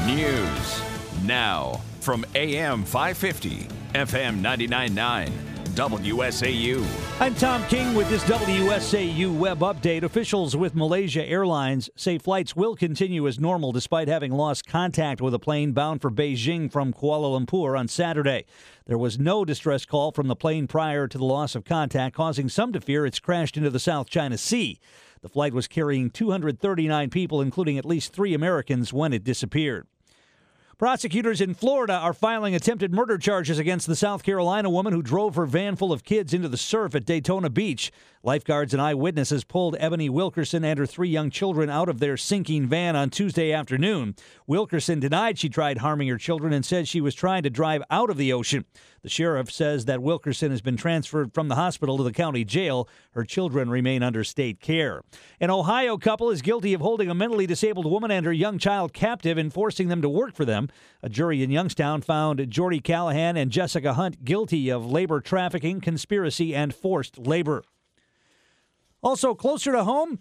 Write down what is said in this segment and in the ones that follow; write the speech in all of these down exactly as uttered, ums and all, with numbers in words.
News now from A M five fifty, F M ninety-nine point nine, W S A U. I'm Tom King with this W S A U web update. Officials with Malaysia Airlines say flights will continue as normal despite having lost contact with a plane bound for Beijing from Kuala Lumpur on Saturday. There was no distress call from the plane prior to the loss of contact, causing some to fear it's crashed into the South China Sea. The flight was carrying two hundred thirty-nine people, including at least three Americans, when it disappeared. Prosecutors in Florida are filing attempted murder charges against the South Carolina woman who drove her van full of kids into the surf at Daytona Beach. Lifeguards and eyewitnesses pulled Ebony Wilkerson and her three young children out of their sinking van on Tuesday afternoon. Wilkerson denied she tried harming her children and said she was trying to drive out of the ocean. The sheriff says that Wilkerson has been transferred from the hospital to the county jail. Her children remain under state care. An Ohio couple is guilty of holding a mentally disabled woman and her young child captive and forcing them to work for them. A jury in Youngstown found Jordy Callahan and Jessica Hunt guilty of labor trafficking, conspiracy, and forced labor. Also closer to home,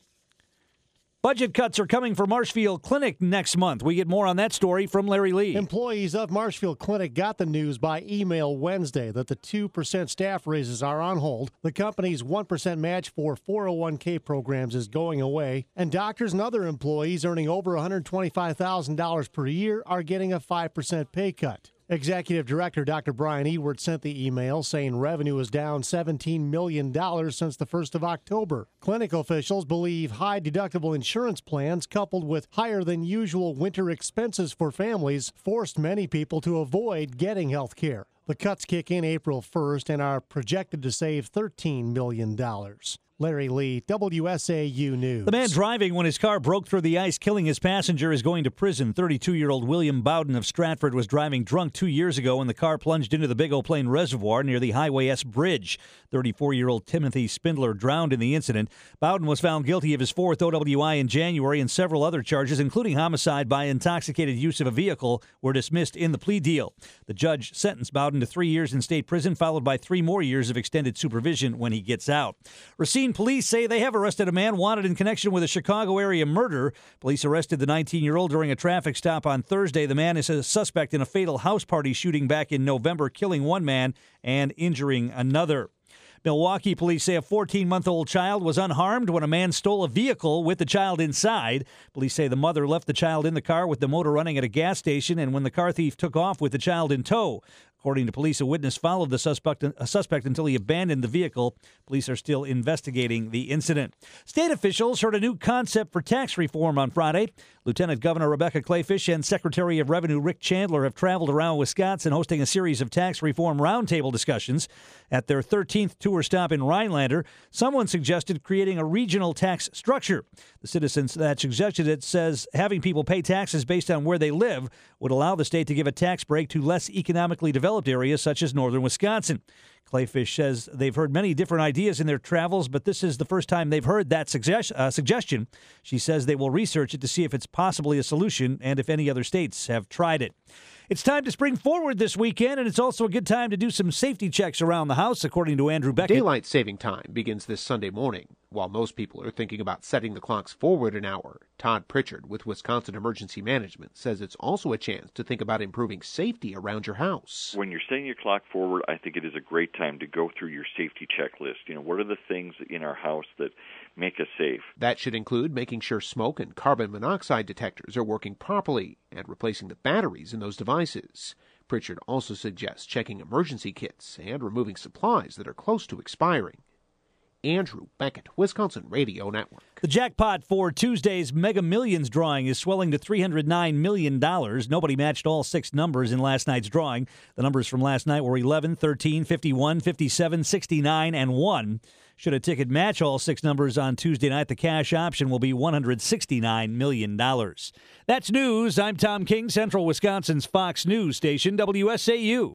budget cuts are coming for Marshfield Clinic next month. We get more on that story from Larry Lee. Employees of Marshfield Clinic got the news by email Wednesday that the two percent staff raises are on hold. The company's one percent match for four oh one k programs is going away, and doctors and other employees earning over one hundred twenty-five thousand dollars per year are getting a five percent pay cut. Executive Director Doctor Brian Ewert sent the email saying revenue is down seventeen million dollars since the first of October. Clinic officials believe high deductible insurance plans coupled with higher than usual winter expenses for families forced many people to avoid getting health care. The cuts kick in April first and are projected to save thirteen million dollars. Larry Lee, W S A U News. The man driving when his car broke through the ice, killing his passenger, is going to prison. thirty-two-year-old William Bowden of Stratford was driving drunk two years ago when the car plunged into the Big O Plain Reservoir near the Highway S Bridge. thirty-four-year-old Timothy Spindler drowned in the incident. Bowden was found guilty of his fourth O W I in January, and several other charges, including homicide by intoxicated use of a vehicle, were dismissed in the plea deal. The judge sentenced Bowden to three years in state prison, followed by three more years of extended supervision when he gets out. Racine police say they have arrested a man wanted in connection with a Chicago area murder. Police arrested the nineteen-year-old during a traffic stop on Thursday. The man is a suspect in a fatal house party shooting back in November, killing one man and injuring another. Milwaukee police say a fourteen-month-old child was unharmed when a man stole a vehicle with the child inside. Police say the mother left the child in the car with the motor running at a gas station, and when the car thief took off with the child in tow. According to police, a witness followed the suspect, a suspect until he abandoned the vehicle. Police are still investigating the incident. State officials heard a new concept for tax reform on Friday. Lieutenant Governor Rebecca Kleefisch and Secretary of Revenue Rick Chandler have traveled around Wisconsin hosting a series of tax reform roundtable discussions. At their thirteenth tour stop in Rhinelander, someone suggested creating a regional tax structure. The citizens that suggested it says having people pay taxes based on where they live would allow the state to give a tax break to less economically developed areas such as northern Wisconsin. Kleefisch says they've heard many different ideas in their travels, but this is the first time they've heard that suggest- uh, suggestion. She says they will research it to see if it's possibly a solution and if any other states have tried it. It's time to spring forward this weekend, and it's also a good time to do some safety checks around the house, according to Andrew Beckett. Daylight saving time begins this Sunday morning. While most people are thinking about setting the clocks forward an hour, Todd Pritchard with Wisconsin Emergency Management says it's also a chance to think about improving safety around your house. When you're setting your clock forward, I think it is a great time to go through your safety checklist. You know, what are the things in our house that make us safe? That should include making sure smoke and carbon monoxide detectors are working properly and replacing the batteries in those devices. Pritchard also suggests checking emergency kits and removing supplies that are close to expiring. Andrew Beckett, Wisconsin Radio Network. The jackpot for Tuesday's Mega Millions drawing is swelling to three hundred nine million dollars. Nobody matched all six numbers in last night's drawing. The numbers from last night were eleven, thirteen, fifty-one, fifty-seven, sixty-nine, and one. Should a ticket match all six numbers on Tuesday night, the cash option will be one hundred sixty-nine million dollars. That's news. I'm Tom King, Central Wisconsin's Fox News Station, W S A U.